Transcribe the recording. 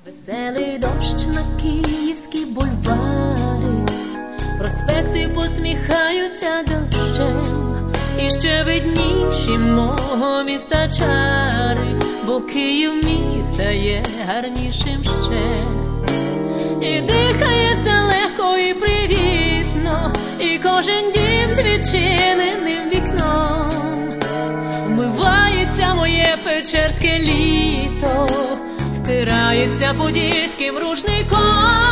Веселий дощ на київські бульвари, проспекти посміхаються дощем, і ще видніші мого міста чари, бо Київ міста є гарнішим ще. І дихається легко і привітно, і кожен дім з відчиненим вікном. Вмивається моє печерське літо, втирається подільським рушником.